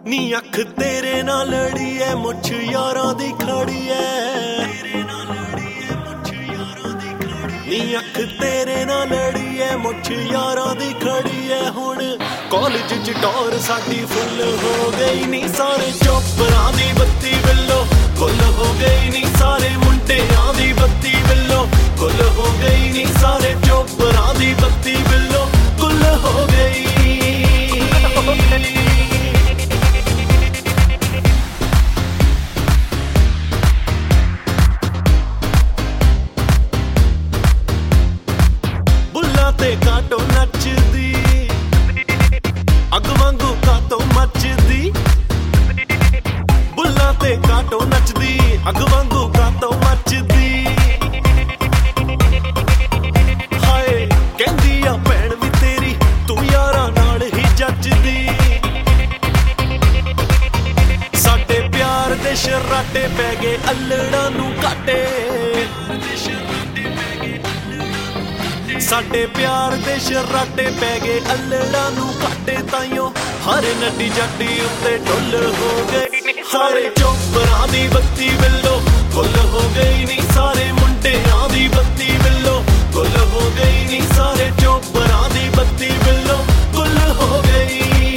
नी अख तेरे नाल लड़ी है मुछ यारां दी खड़ी है नी अख तेरे नाल लड़ी है मुछ यारां दी खड़ी है हुण कॉलेज च टॉर साडी फुल हो गई नी सारे चौपरां दी बत्ती बिल्लो गुल हो गई नी सारे मुंडियां दी बत्ती बिल्लो गुल हो गई नी सारे चौपरां दी बत्ती बिल्लो गुल हो गई ते काटो नचदी अग वांगू काटो मचदी बुल्ला ते काटो नचदी अग वांगू काटो मचदी हाय कहंदी आ भैण वी तेरी तू यारां नाल ही जचदी साडे प्यार दे शराटे पै गए अल्लड़ां नूं काटे साडे प्यार दे शराटे पै गए अल्लड़ां नूं काटे ताइयों हर नड्डी जट्टी उत्ते ढुल हो गई सारे चौपरां दी बत्ती बिल्लो गुल हो गई नी सारे मुंडियां दी बत्ती बिल्लो गुल हो गई नी सारे चौपरां दी बत्ती बिल्लो गुल हो गई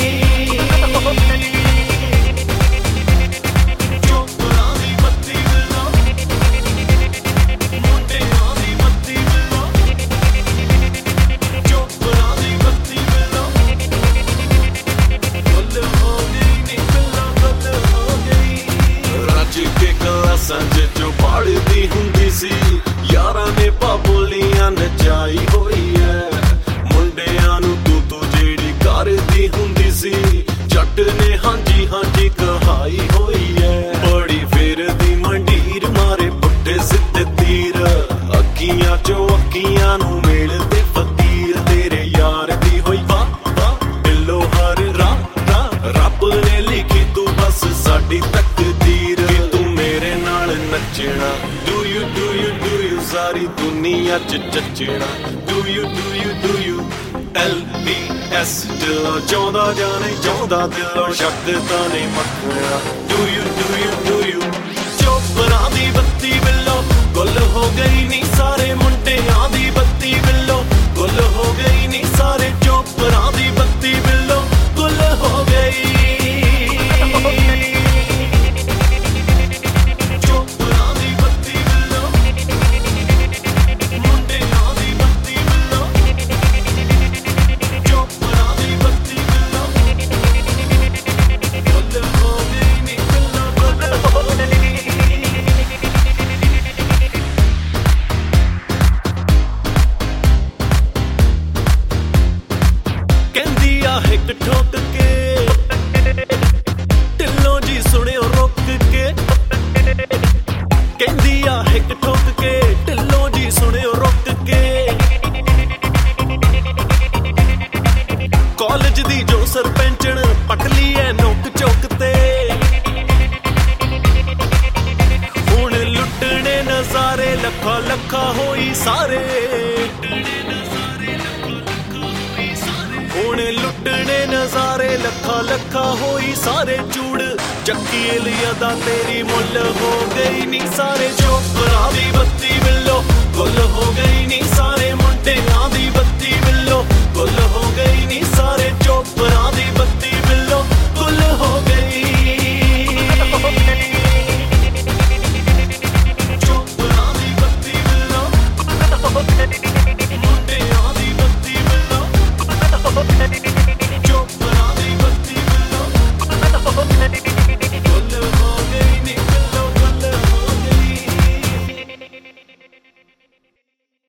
सांझे जो पढ़दी हुंदी सी यारां ने पाबोलियां नचाई होई है मुंडियां नूं तू जेड़ी करदी हुंदी सी जट ने हांजी हांजी कहाई होई है बड़ी फेरदी मंडीर मारे पुट्ठे सिद्धे तीर अखियां चो अखियां नूं मिलदे फकीर तेरे यार दी होई वाह वाह दिलों हर राह राह रब ने लिखी तू बस साडी तकदीर नचना do you सारी दुनिया च चचना do you LBS दिलों चाहदा जाने चाहदा दिलों शक तां नहीं मखना do you चौपरां दी बत्ती बिल्लो गुल हो गई नी सारे मुंडियां दी बत्ती बिल्लो गुल हो गई नी सारे चौपरां दी बत्ती बिल्लो गुल हो गई हिक ठोक के ढिल्लों जी सुनियो रुक के कहंदी आ हिक ठोक के ढिल्लों जी सुनियो रुक के कॉलेज दी जो सरपंचण पटली है नोक चौक ते हुण लुटने नजारे लखा लखा होई सारे हुण लुटने नजारे लखा लखा होई सारे चूड़ चक्की लियादा तेरी मुल हो गई नी सारे चौपरां दी बत्ती बिल्लो गुल हो गई नी सारे मुंडियां दी